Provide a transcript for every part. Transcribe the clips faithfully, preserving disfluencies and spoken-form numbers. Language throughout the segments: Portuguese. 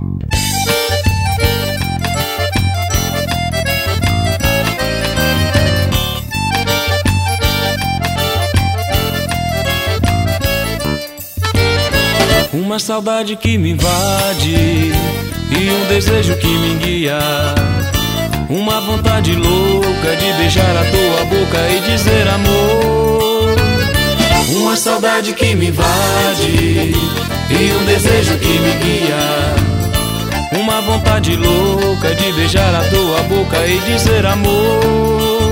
Uma saudade que me invade e um desejo que me guia, uma vontade louca de beijar a tua boca e dizer amor. Uma saudade que me invade e um desejo que me guia, uma vontade louca de beijar a tua boca e dizer amor.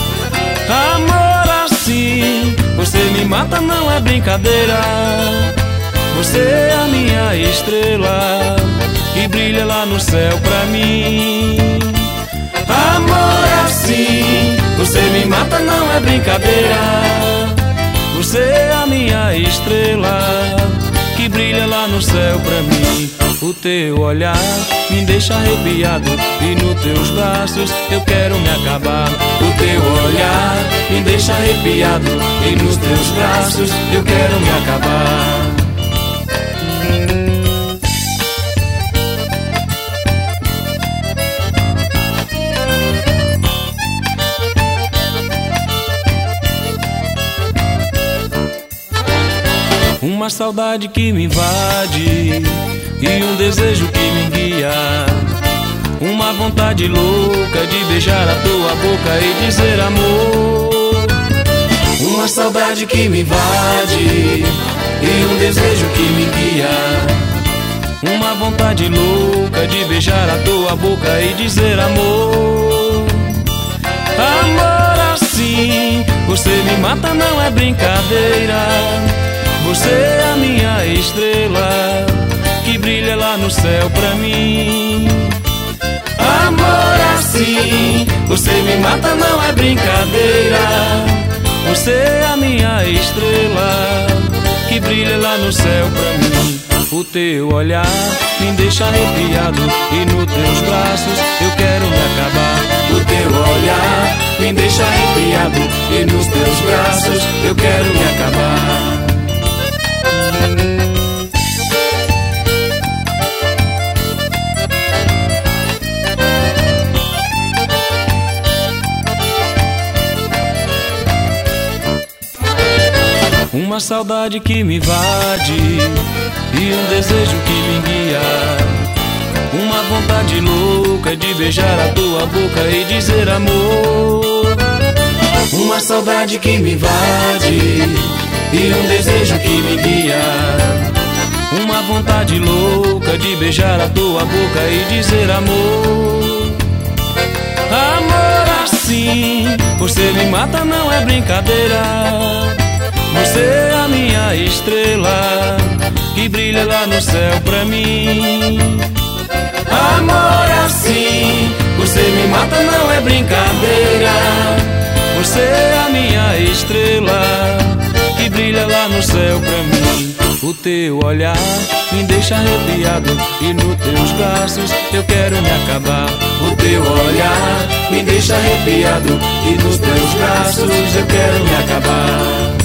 Amor assim, você me mata, não é brincadeira. Você é a minha estrela que brilha lá no céu pra mim. Amor assim, você me mata, não é brincadeira. Você é a minha estrela que brilha lá no céu pra mim. O teu olhar me deixa arrepiado e nos teus braços eu quero me acabar. O teu olhar me deixa arrepiado e nos teus braços eu quero me acabar. Uma saudade que me invade e um desejo que me guia, uma vontade louca de beijar a tua boca e dizer amor. Uma saudade que me invade e um desejo que me guia, uma vontade louca de beijar a tua boca e dizer amor. Amor assim, você me mata, não é brincadeira. Você é a minha estrela que brilha lá no céu pra mim. Amor assim, você me mata, não é brincadeira. Você é a minha estrela que brilha lá no céu pra mim. O teu olhar me deixa arrepiado e nos teus braços eu quero me acabar. O teu olhar me deixa arrepiado e nos teus braços eu quero me acabar. Uma saudade que me invade e um desejo que me guia, uma vontade louca de beijar a tua boca e dizer amor. Uma saudade que me invade e um desejo que me guia, uma vontade louca de beijar a tua boca e dizer amor. Amor assim, você me mata, não é brincadeira. Você é a minha estrela que brilha lá no céu pra mim. Amor assim, você me mata, não é brincadeira. Você é a minha estrela que brilha lá no céu pra mim. O teu olhar me deixa arrepiado e nos teus braços eu quero me acabar. O teu olhar me deixa arrepiado e nos teus braços eu quero me acabar.